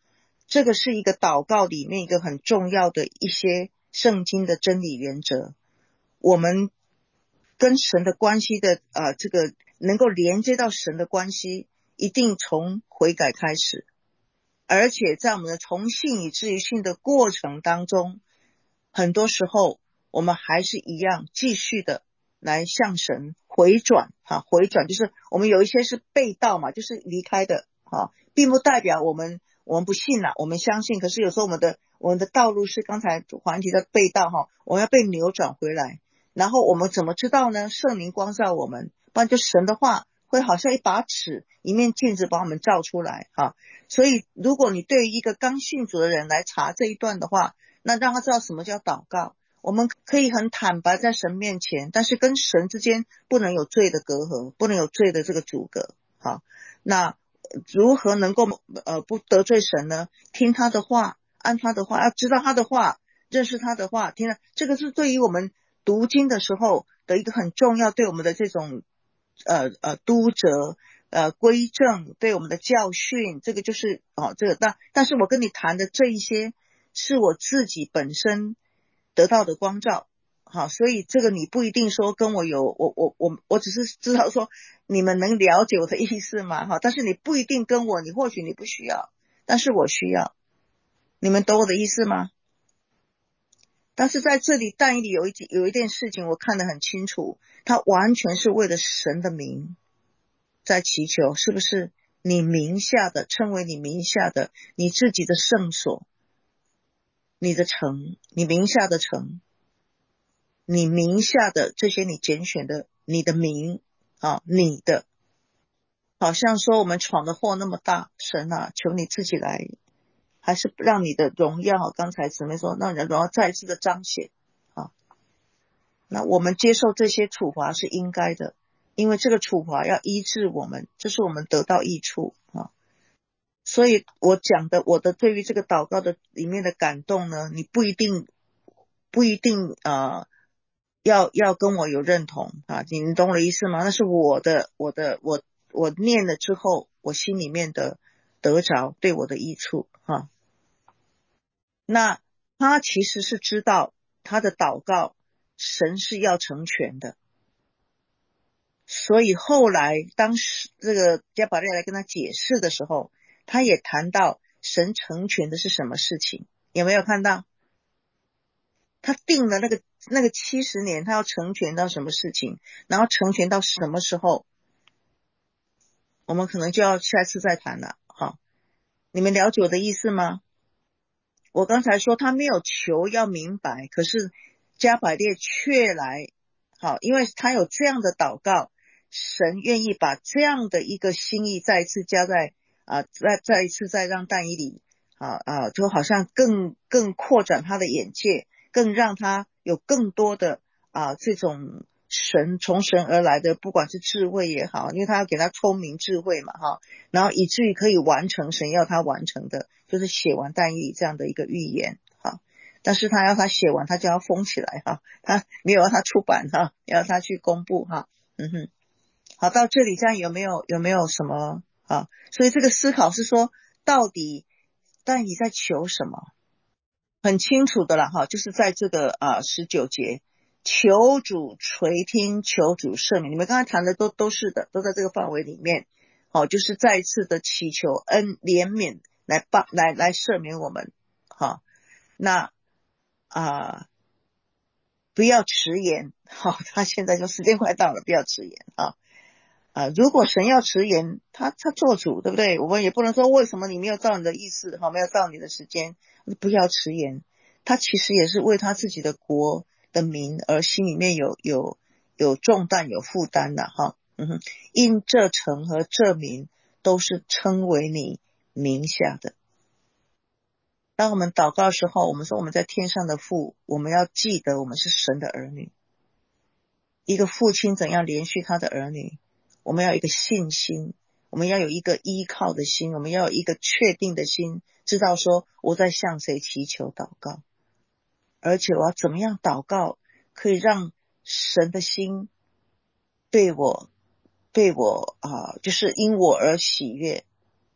这个是一个祷告里面一个很重要的一些圣经的真理原则。我们跟神的关系的呃，这个能够连接到神的关系，一定从悔改开始，而且在我们的从信以至于信的过程当中，很多时候我们还是一样继续的来向神回转啊，回转就是我们有一些是背道嘛，就是离开的啊，并不代表我们我们不信啦，我们相信，可是有时候我们的我们的道路是刚才黄提的背道哈，我们要被扭转回来。然后我们怎么知道呢？圣灵光照我们，不然就神的话会好像一把尺，一面镜子把我们照出来哈。所以如果你对于一个刚信主的人来查这一段的话，那让他知道什么叫祷告。我们可以很坦白在神面前，但是跟神之间不能有罪的隔阂，不能有罪的这个阻隔。好，那如何能够呃不得罪神呢？听他的话，按他的话，要知道他的话，认识他的话，听了这个是对于我们读经的时候的一个很重要，对我们的这种呃呃督责呃规正，对我们的教训，这个就是哦这个但但是我跟你谈的这一些是我自己本身得到的光照，好，所以这个你不一定说跟我有我我我我只是知道说你们能了解我的意思嘛，好，但是你不一定跟我，你或许你不需要，但是我需要，你们懂我的意思吗？但是在这里但以理有一有一件事情我看得很清楚，他完全是为了神的名在祈求，是不是？你名下的，称为你名下的，你自己的圣所，你的城，你名下的城，你名下的这些你拣选的，你的名啊，你的，好像说我们闯的祸那么大，神啊，求你自己来，还是让你的荣耀，刚才姊妹说让你的荣耀再一次的彰显啊。那我们接受这些处罚是应该的，因为这个处罚要医治我们，这是我们得到益处啊。所以我讲的我的对于这个祷告的里面的感动呢，你不一定不一定啊、呃、要要跟我有认同啊，你懂我的意思吗？那是我的我的我我念了之后我心里面的得着对我的益处啊。那他其实是知道他的祷告神是要成全的，所以后来当时这个加百列来跟他解释的时候，他也谈到神成全的是什么事情，有没有看到？他定了那个那个七十年，他要成全到什么事情，然后成全到什么时候，我们可能就要下次再谈了。好，你们了解我的意思吗？我刚才说他没有求要明白，可是加百列却来，好，因为他有这样的祷告，神愿意把这样的一个心意再一次加在啊，再再一次再让但以理啊啊，就好像更更扩展他的眼界，更让他有更多的啊这种神从神而来的，不管是智慧也好，因为他要给他聪明智慧嘛哈，然后以至于可以完成神要他完成的，就是写完但以理这样的一个预言哈。但是他要他写完，他就要封起来哈，他没有要他出版哈，要他去公布哈。嗯哼，好，到这里这样有没有有没有什么啊？所以这个思考是说，到底但以理在求什么？很清楚的了哈，就是在这个啊十九节。求主垂听，求主赦免，你们刚才谈的都都是的，都在这个范围里面。好，就是再一次的祈求恩怜悯来帮来来赦免我们。好，那啊、呃、不要迟延。好，他现在说时间快到了，不要迟延啊啊、呃！如果神要迟延，他他做主，对不对？我们也不能说为什么你没有照你的意思，好，没有照你的时间，不要迟延。他其实也是为他自己的国的民而心里面有有有重担有负担的哈，嗯哼，因这城和这民都是称为你名下的。当我们祷告的时候，我们说我们在天上的父，我们要记得我们是神的儿女。一个父亲怎样连续他的儿女，我们要有一个信心，我们要有一个依靠的心，我们要有一个确定的心，知道说我在向谁祈求祷告，而且我要怎么样祷告可以让神的心对我对我啊、呃，就是因我而喜悦，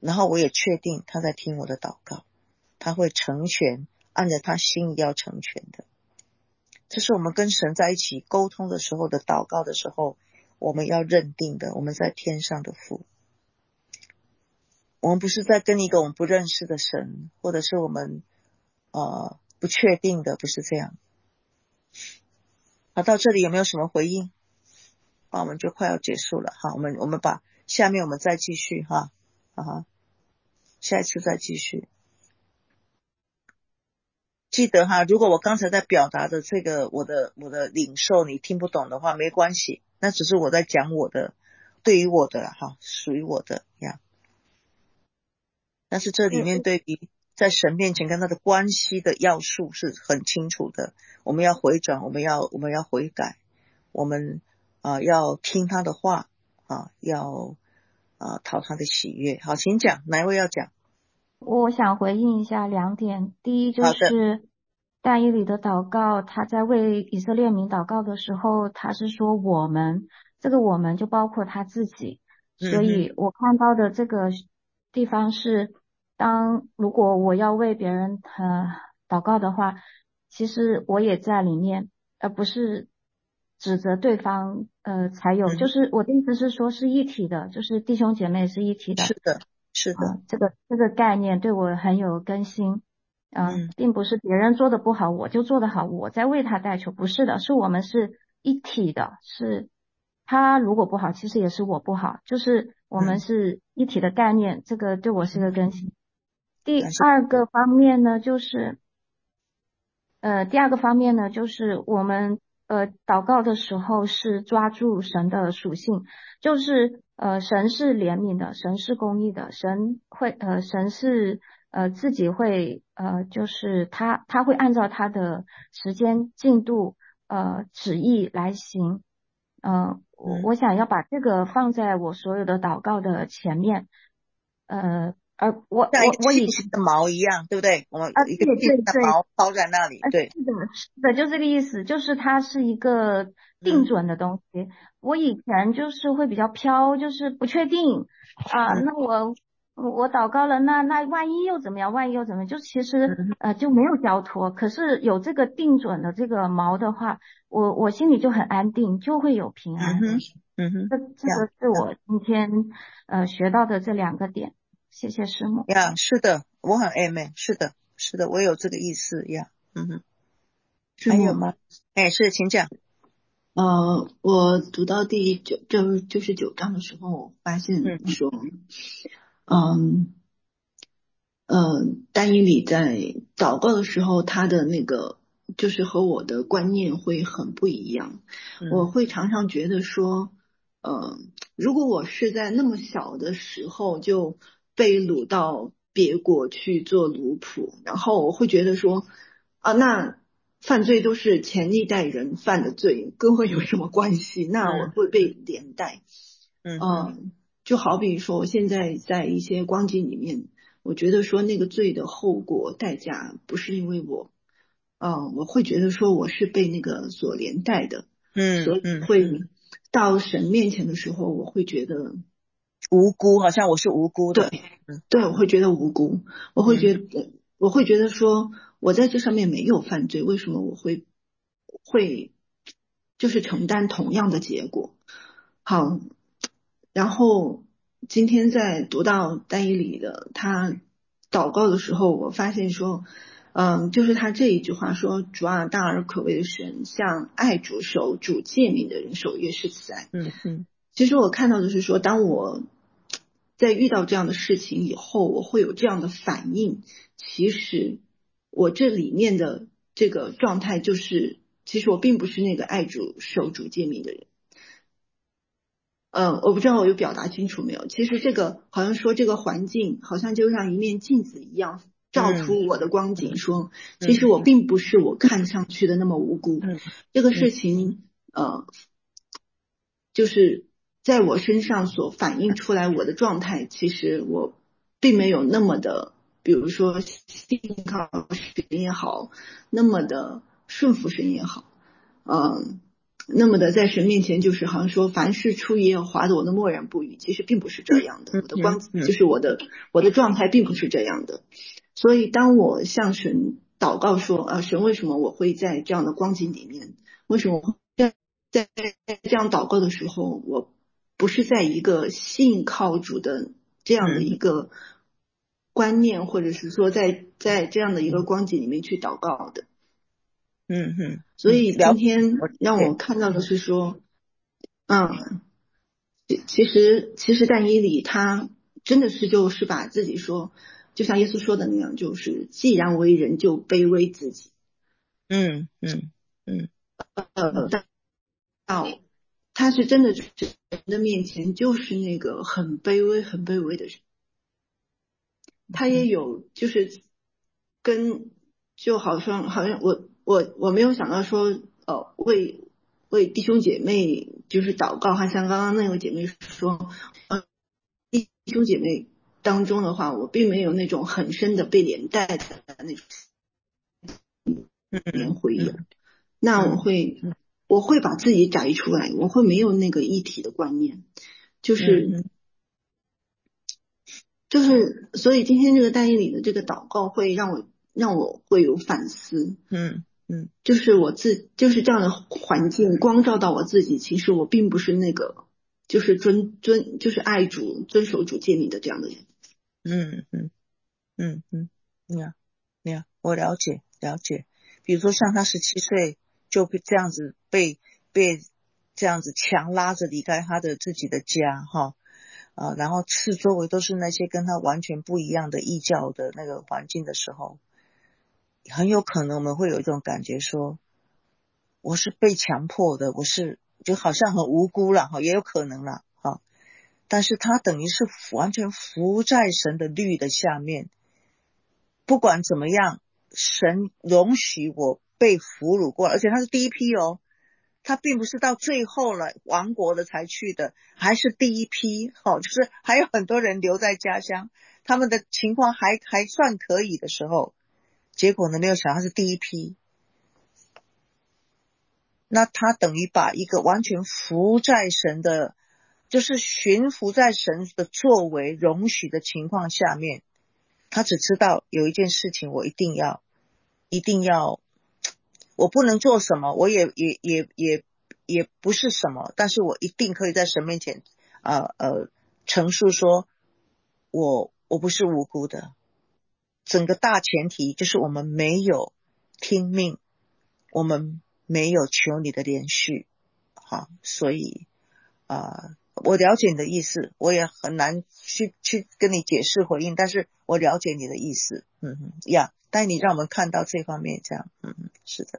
然后我也确定他在听我的祷告，他会成全，按着他心意要成全的。这是我们跟神在一起沟通的时候的祷告的时候，我们要认定的，我们在天上的父。我们不是在跟一个我们不认识的神，或者是我们呃不确定的，不是这样。好，到这里有没有什么回应？好，我们就快要结束了。好，我们我们把下面我们再继续哈，啊哈，下一次再继续。记得哈，如果我刚才在表达的这个我的我的领受你听不懂的话，没关系，那只是我在讲我的，对于我的哈，属于我的呀。但是这里面对于在神面前跟他的关系的要素是很清楚的，我们要回转，我们要我们要悔改，我们啊、呃、要听他的话啊，要啊讨他的喜悦。好，请讲，哪一位要讲？ 我想回应一下两点。第一就是但以理的祷告，他在为以色列民祷告的时候，他是说我们，这个我们就包括他自己。所以我看到的这个地方是，当如果我要为别人呃祷告的话，其实我也在里面，而不是指责对方呃才有， 嗯、 就是我的意思是说是一体的，就是弟兄姐妹是一体的。 是的，是的， 呃、这个这个概念对我很有更新。啊、呃嗯， 并不是别人做的不好我就做得好，我在为他代求，不是的，是我们是一体的，是他如果不好，其实也是我不好，就是我们是一体的概念，这个对我是个更新。第二个方面呢，就是呃，第二个方面呢，就是我们呃祷告的时候是抓住神的属性，就是呃神是怜悯的，神是公义的，神会呃神是呃自己会呃就是他他会按照他的时间进度呃旨意来行。呃我我想要把这个放在我所有的祷告的前面。呃而我像一个我我以细细的毛一样，对不对？我们啊， 一个对细细的对对， 毛抛在那里，对， 是的，是的，就这个意思，就是它是一个定准的东西。我以前就是会比较飘，就是不确定啊，那我我祷告了，那那万一又怎么样？万一又怎么样？就其实呃就没有交托，可是有这个定准的这个锚的话，我我心里就很安定，就会有平安。 嗯哼，嗯哼， 这这个是我今天呃学到的这两个点。谢谢师母。 呀，是的，我很 amen， 是的，是的，我有这个意思呀。嗯哼，还有吗？哎，是，请讲。 呃，我读到第九就就是九章的时候，我发现说，嗯呃，但以理在祷告的时候，他的那个就是和我的观念会很不一样。 嗯、 我会常常觉得说，呃，如果我是在那么小的时候就被掳到别国去做奴仆，然后我会觉得说，啊，那犯罪都是前一代人犯的罪，跟我有什么关系？那我会被连带。 嗯、 呃、就好比说，我现在在一些光景里面。我觉得说那个罪的后果代价不是因为我，呃，我会觉得说我是被那个所连带的， 嗯， 所以会到神面前的时候，我会觉得无辜，好像我是无辜的， 对，对，我会觉得无辜，我会觉得，嗯、我会觉得说我在这上面没有犯罪，为什么我会会就是承担同样的结果？好，然后今天在读到但以理的他祷告的时候，我发现说，嗯，就是他这一句话说，主啊，大而可畏的神，向爱主守主诫命的人守约施慈爱。 嗯嗯， 其实我看到的是说，当我在遇到这样的事情以后，我会有这样的反应。其实我这里面的这个状态就是，其实我并不是那个爱主守主诫命的人。嗯，我不知道我有表达清楚没有。其实这个好像说这个环境好像就像一面镜子一样，照出我的光景说， 嗯、 其实我并不是我看上去的那么无辜。 嗯、 这个事情呃，就是在我身上所反映出来我的状态，其实我并没有那么的，比如说信靠神也好，那么的顺服神也好，嗯、呃。 那么的在神面前就是好像说凡是出于耶和华的我都默然不语，其实并不是这样的，我的光就是我的我的状态并不是这样的。所以当我向神祷告说啊，神为什么我会在这样的光景里面，为什么我在在这样祷告的时候，我不是在一个信靠主的这样的一个观念，或者是说在在这样的一个光景里面去祷告的。 嗯嗯， 所以今天让我看到的是说，嗯，其其实其实但以理他真的是就是把自己说，就像耶稣说的那样，就是既然为人就卑微自己。 嗯嗯嗯， 呃，到他是真的是人的面前就是那个很卑微很卑微的人。他也有就是跟就好像好像我我我没有想到说呃为为弟兄姐妹就是祷告，还像刚刚那位姐妹说，呃弟兄姐妹当中的话，我并没有那种很深的被连带的那种连回有，那我会我会把自己摘出来，我会没有那个一体的观念，就是就是所以今天这个但以理的这个祷告会让我让我会有反思， 嗯嗯， 就是我自就是这样的环境光照到我自己，其实我并不是那个就是遵遵就是爱主遵守主诫命的这样的人。 嗯嗯嗯嗯，呀呀，我了解了解。比如说像他十七岁就被这样子被被这样子强拉着离开他的自己的家哈啊，然后四周围都是那些跟他完全不一样的异教的那个环境的时候，很有可能我们会有一种感觉说，我是被强迫的，我是就好像很无辜了哈，也有可能了哈。但是他等于是完全服在神的律的下面，不管怎么样，神容许我被俘虏过，而且他是第一批哦，他并不是到最后了亡国了才去的，还是第一批哦，就是还有很多人留在家乡，他们的情况还还算可以的时候，结果呢没有想到他是第一批，那他等于把一个完全服在神的，就是驯服在神的作为容许的情况下面，他只知道有一件事情我一定要一定要，我不能做什么，我也也也也也不是什么，但是我一定可以在神面前呃呃陈述说我我不是无辜的。整个大前提就是我们没有听命，我们没有求你的连续，好，所以啊、呃，我了解你的意思，我也很难去去跟你解释回应，但是我了解你的意思，嗯哼呀，但你让我们看到这方面，这样，嗯哼，是的，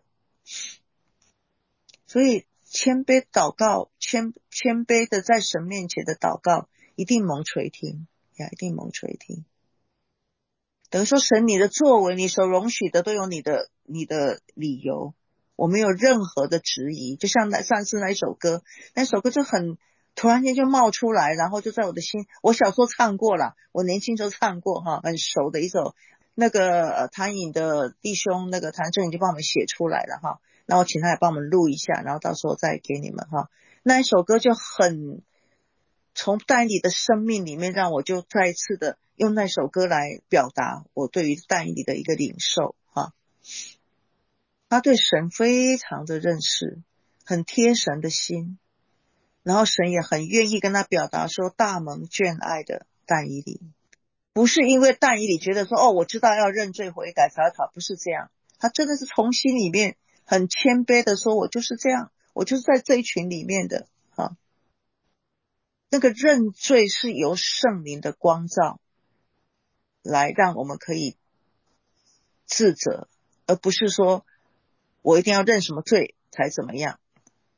所以谦卑祷告，谦谦卑的在神面前的祷告，一定蒙垂听呀，一定蒙垂听。等于说神你的作为，你所容许的都有你的你的理由，我没有任何的质疑。就像那上次那一首歌，那首歌就很突然间就冒出来，然后就在我的心，我小时候唱过了，我年轻时候唱过哈，很熟的一首，那个呃谭颖的弟兄那个谭正已经帮我们写出来了哈，那我请他来帮我们录一下，然后到时候再给你们哈。那一首歌就很从但以理的生命里面，让我就再一次的用那首歌来表达我对于但以理的一个领受哈。他对神非常的认识，很贴神的心，然后神也很愿意跟他表达说大蒙眷爱的但以理，不是因为但以理觉得说哦我知道要认罪悔改才要讨，不是这样，他真的是从心里面很谦卑的说我就是这样，我就是在这一群里面的啊。那个认罪是由圣灵的光照来让我们可以自责，而不是说我一定要认什么罪才怎么样